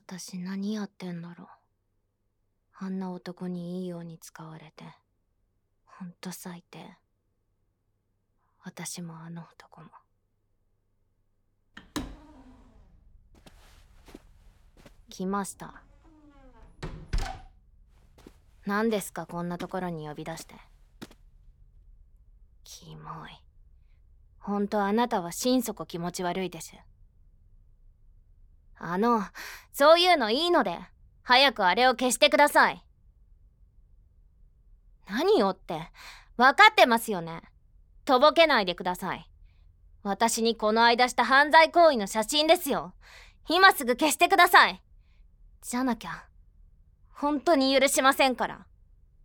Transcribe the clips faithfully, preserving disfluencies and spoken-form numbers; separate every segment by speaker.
Speaker 1: 私何やってんだろう。あんな男にいいように使われてほんと最低。私もあの男も。来ました。何ですか、こんなところに呼び出して。キモい。ほんとあなたは心底気持ち悪いです。あの、そういうのいいので早くあれを消してください。何よって分かってますよね。とぼけないでください。私にこの間した犯罪行為の写真ですよ。今すぐ消してください。じゃなきゃ本当に許しませんから。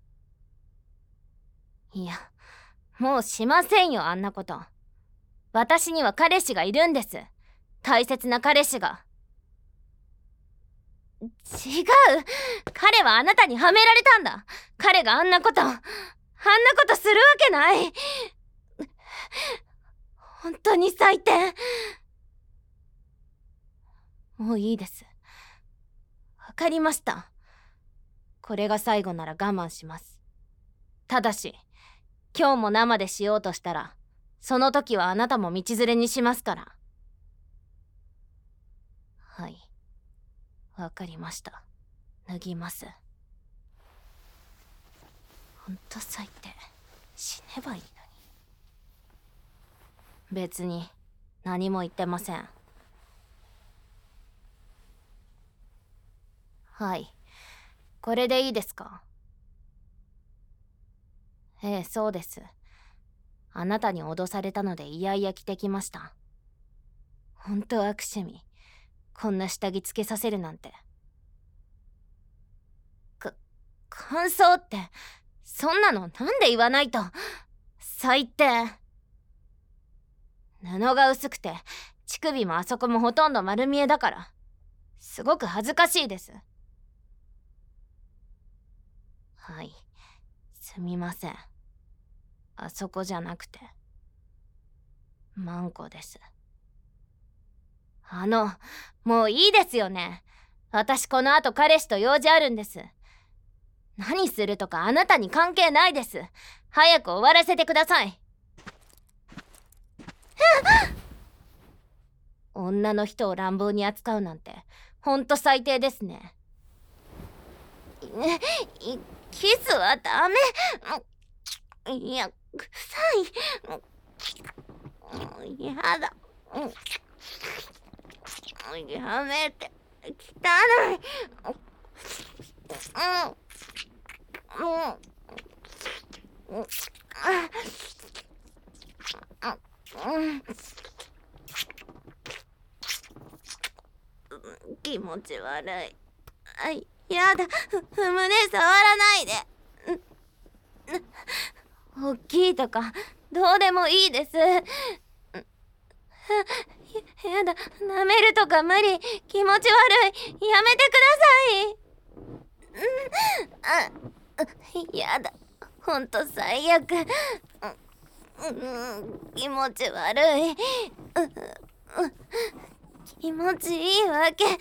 Speaker 1: いや、もうしませんよ、あんなこと。私には彼氏がいるんです。大切な彼氏が。違う、彼はあなたにはめられたんだ。彼があんなことあんなことするわけない。本当に最低。もういいです。わかりました。これが最後なら我慢します。ただし今日も生でしようとしたらその時はあなたも道連れにしますから。はい、わかりました。脱ぎます。ほんと最低。死ねばいいのに。別に何も言ってません。はい、これでいいですか？ええ、そうです。あなたに脅されたのでいやいや着てきました。ほんと悪趣味、こんな下着つけさせるなんて。か感想ってそんなのなんで言わないと。最低。布が薄くて乳首もあそこもほとんど丸見えだからすごく恥ずかしいです。はい、すみません。あそこじゃなくてマンコです。あの、もういいですよね。私この後彼氏と用事あるんです。何するとかあなたに関係ないです。早く終わらせてください。女の人を乱暴に扱うなんてほんと最低ですね。キスはダメ。いや、臭い。やだ。やめて。汚い。気持ち悪い。あ、やだ。胸触らないで。大きいとかどうでもいいです。やだ、舐めるとか無理。気持ち悪い。やめてください。あ、やだ。ほんと最悪。気持ち悪い。気持ちいいわけ。い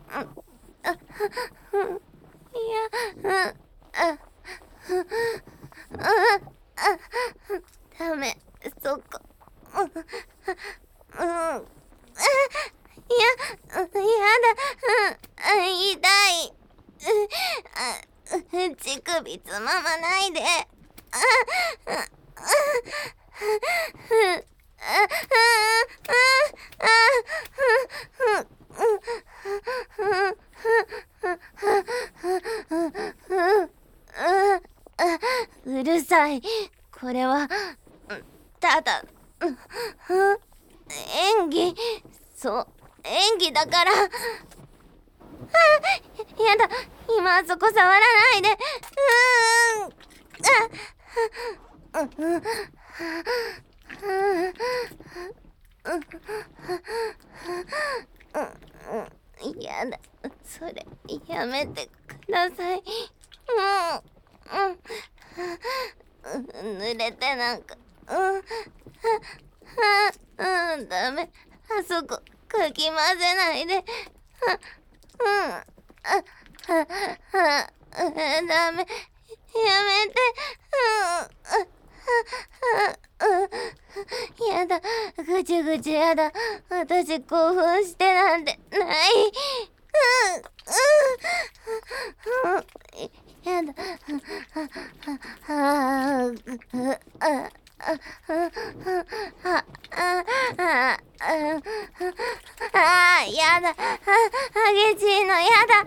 Speaker 1: や、ダメ、そこ。うん、や、やだ、痛い。乳首つままないで。うるさい。これはただ演技。そう演技だから。やだ、今あそこ触らないで。うーん。やだ、それやめてください。もう、濡れてなんか、うん、うん、ダメ。あそこかき混ぜないで。 ダメ、やめて。やだ、ぐちゅぐちゅやだ。私興奮してなんてない。やだ。ああ、やだ。激しいのやだ。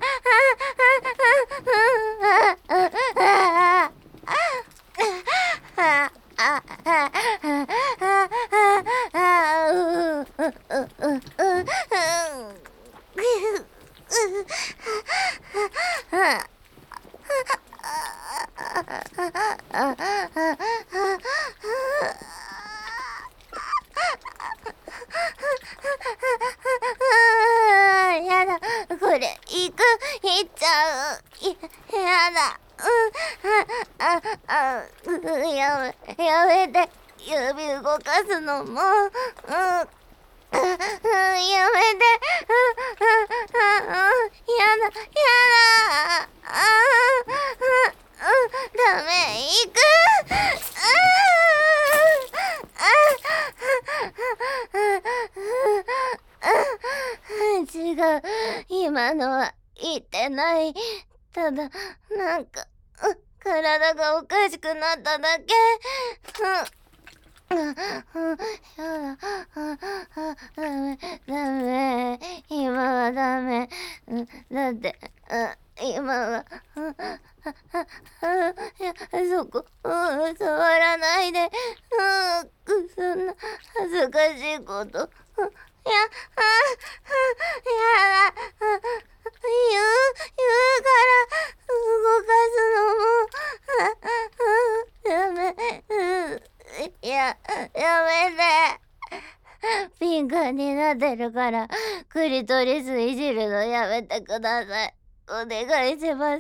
Speaker 1: やだ、これ行く、行っちゃう。やだ。あああやめ、やめて。指動かすのも、うん、やめて。やだ、やだ。ダメ、行く。違う、今のは言ってない。ただ、なんか、体がおかしくなっただけ。うん、やだ、ダメ、ダメ、今はダメ。だって、今は、そこ、触らないで。そんな恥ずかしいこと。や、やだ。言う、言うから動かすのも、ダメ。いや、やめて。ピンクになってるから、クリトリスいじるのやめてください。お願いします。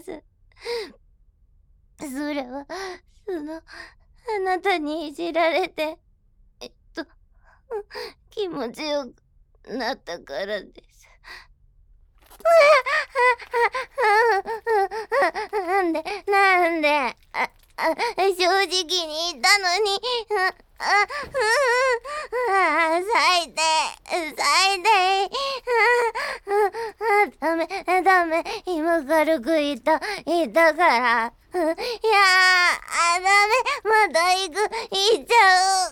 Speaker 1: それは、その、あなたにいじられて、えっと、気持ちよくなったからです。なんで、なんで、あ、あ、正直に言ったのに、あ、あ、最低、最低。ダメ、ダメ、今軽く言った、言ったから。いやー、ダメ、また行く、行っちゃう。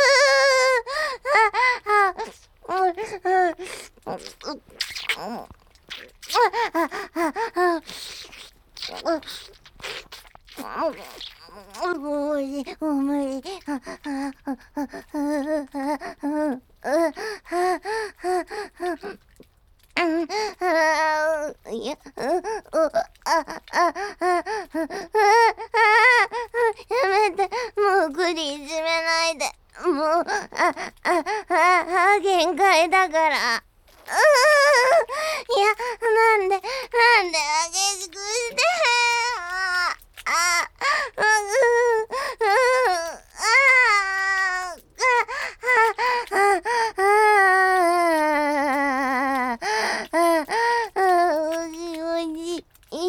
Speaker 1: もういい、もう無理。いや、やめて、もうクリいじめないで。もう、あ、あ、あ、限界だから。いや、なんで、なんで激しくして。あ、あ、う、う、う、あ、あ、おじおじ。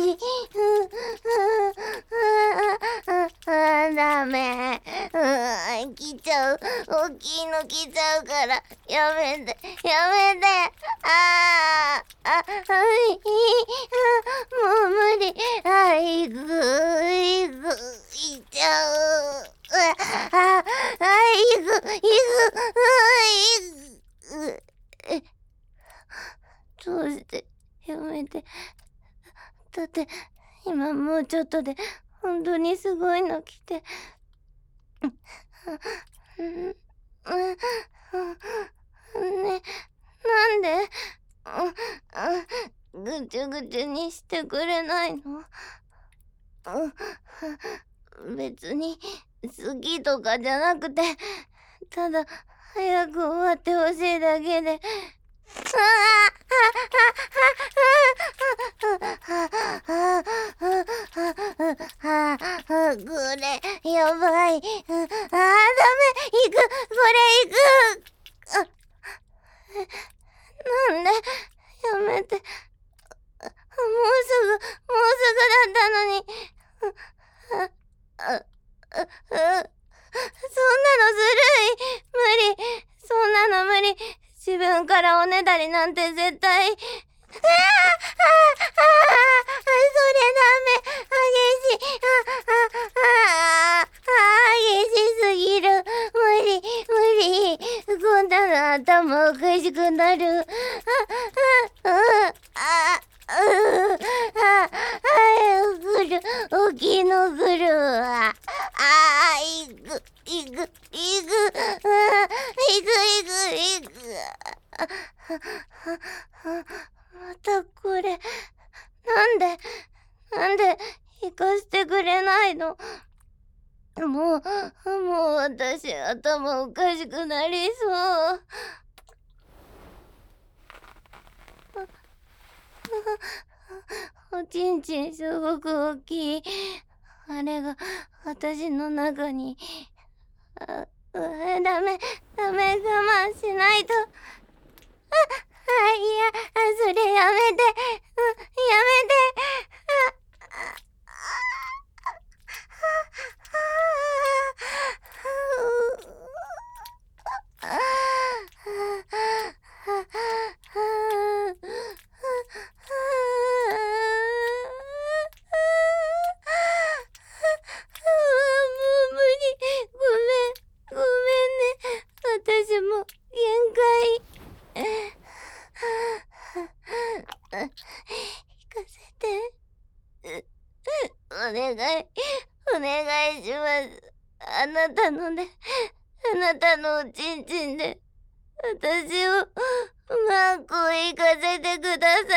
Speaker 1: ダメ。来ちゃう。大きいの来ちゃうから。やめて。やめて。あーあ、はい。もう無理。あ、行く。行く。行っちゃう。あ、あ、行く。行く。行く。え、どうしてやめて。だって、今もうちょっとで、本当にすごいの来て。ね、なんで、ぐちゅぐちゅにしてくれないの？別に好きとかじゃなくて、ただ早く終わってほしいだけで。これやばい。あー、ダメ。行く。これ行く。なんでやめて。 からおねだりなんて絶対。ああ、ああ、ああ、それダメ。激しい。ああ、ああ、激しすぎる。無理、無理。こんなの頭おかしくなる。ああ、ああ、ああ、ああ、ぐる、起きのぐる。ああ、いく、いく、いく、いく、いく、いく。またこれ、なんで、なんで、行かせてくれないの。もう、もう私、頭おかしくなりそう。おちんちんすごく大きい。あれが私の中に。あ、うダメ、ダメ、我慢しないと。あ、あ、いや、それやめて。うん、やめて。あ、あ、あ、あ、私も限界。行かせて。お願い、お願いします。あなたのね、あなたのおちんちんで、私をうまく行かせてくださ